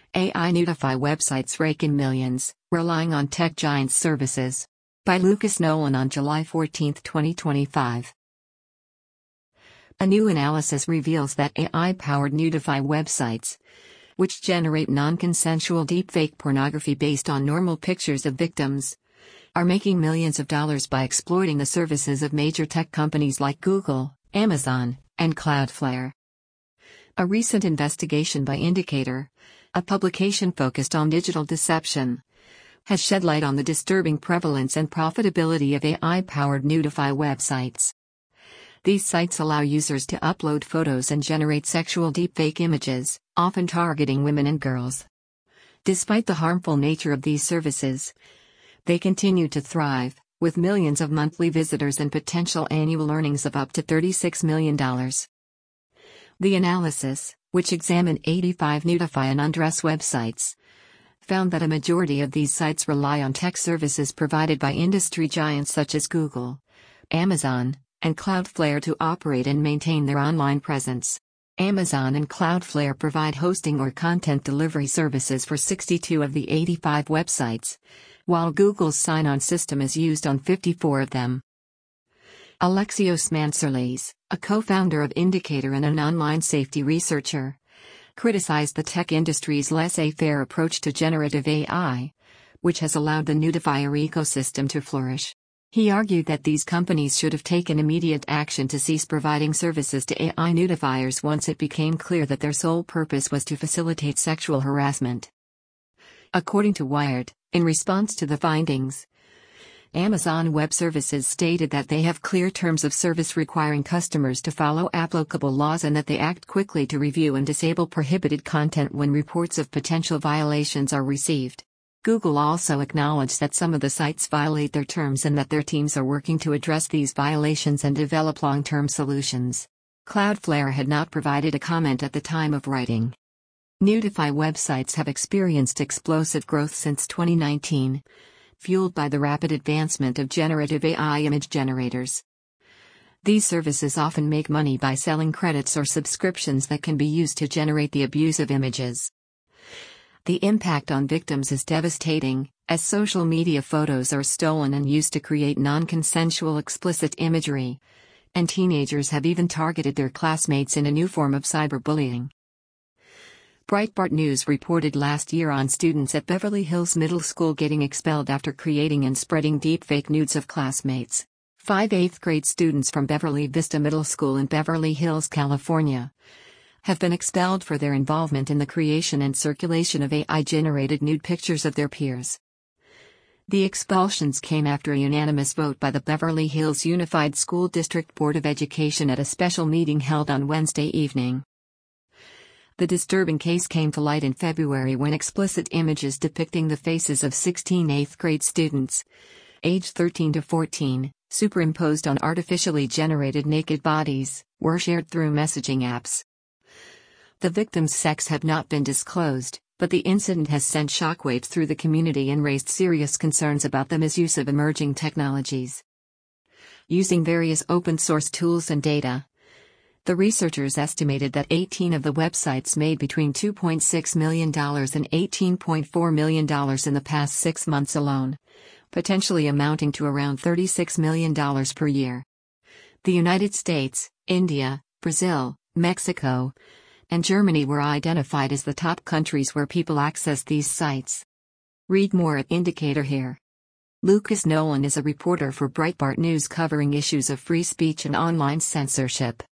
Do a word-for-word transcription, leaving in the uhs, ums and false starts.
A I nudify websites rake in millions, relying on tech giants' services. By Lucas Nolan on July fourteenth, twenty twenty-five. A new analysis reveals that A I-powered nudify websites, which generate non-consensual deepfake pornography based on normal pictures of victims, are making millions of dollars by exploiting the services of major tech companies like Google, Amazon, and Cloudflare. A recent investigation by Indicator, a publication focused on digital deception, has shed light on the disturbing prevalence and profitability of A I-powered nudify websites. These sites allow users to upload photos and generate sexual deepfake images, often targeting women and girls. Despite the harmful nature of these services, they continue to thrive, with millions of monthly visitors and potential annual earnings of up to thirty-six million dollars. The analysis, which examined eighty-five nudify and undress websites, found that a majority of these sites rely on tech services provided by industry giants such as Google, Amazon, and Cloudflare to operate and maintain their online presence. Amazon and Cloudflare provide hosting or content delivery services for sixty-two of the eighty-five websites, while Google's sign-on system is used on fifty-four of them. Alexios Mantzoulis, a co-founder of Indicator and an online safety researcher, criticized the tech industry's laissez-faire approach to generative A I, which has allowed the nudifier ecosystem to flourish. He argued that these companies should have taken immediate action to cease providing services to A I nudifiers once it became clear that their sole purpose was to facilitate sexual harassment. According to Wired, in response to the findings, Amazon Web Services stated that they have clear terms of service requiring customers to follow applicable laws and that they act quickly to review and disable prohibited content when reports of potential violations are received. Google also acknowledged that some of the sites violate their terms and that their teams are working to address these violations and develop long-term solutions. Cloudflare had not provided a comment at the time of writing. Nudify websites have experienced explosive growth since twenty nineteen, fueled by the rapid advancement of generative A I image generators. These services often make money by selling credits or subscriptions that can be used to generate the abusive images. The impact on victims is devastating, as social media photos are stolen and used to create non-consensual explicit imagery, and teenagers have even targeted their classmates in a new form of cyberbullying. Breitbart News reported last year on students at Beverly Hills Middle School getting expelled after creating and spreading deepfake nudes of classmates. Five eighth-grade students from Beverly Vista Middle School in Beverly Hills, California, have been expelled for their involvement in the creation and circulation of A I-generated nude pictures of their peers. The expulsions came after a unanimous vote by the Beverly Hills Unified School District Board of Education at a special meeting held on Wednesday evening. The disturbing case came to light in February when explicit images depicting the faces of sixteen eighth-grade students, aged thirteen to fourteen, superimposed on artificially generated naked bodies, were shared through messaging apps. The victims' sex have not been disclosed, but the incident has sent shockwaves through the community and raised serious concerns about the misuse of emerging technologies. Using various open-source tools and data, the researchers estimated that eighteen of the websites made between two point six million dollars and eighteen point four million dollars in the past six months alone, potentially amounting to around thirty-six million dollars per year. The United States, India, Brazil, Mexico, and Germany were identified as the top countries where people access these sites. Read more at Indicator here. Lucas Nolan is a reporter for Breitbart News covering issues of free speech and online censorship.